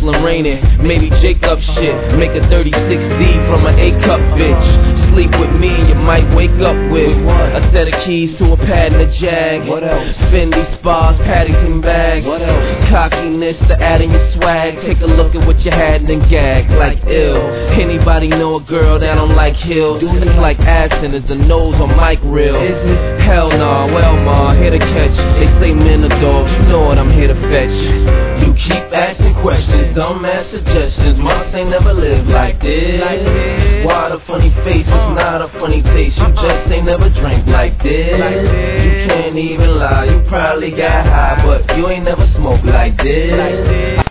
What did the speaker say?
Lorraine, maybe Jacob shit. Make a 36D from an A-cup bitch. Sleep with me, you might wake up with a set of keys to a pad and a jag. What else? Fendi spas, Paddington bags. What else? Cockiness to add in your swag. Take a look at what you had and then gag like ill. Anybody know a girl that don't like heels? It's like absent as the nose on Mike Reel. Is it? Hell nah, well ma, here to catch. They say men are dogs, you know what I'm here to fetch. You keep asking questions, dumbass suggestions. Must ain't never lived like this. Why the funny face? It's not a funny taste. You just ain't never drank like this. You can't even lie, you probably got high, but you ain't never smoked like this.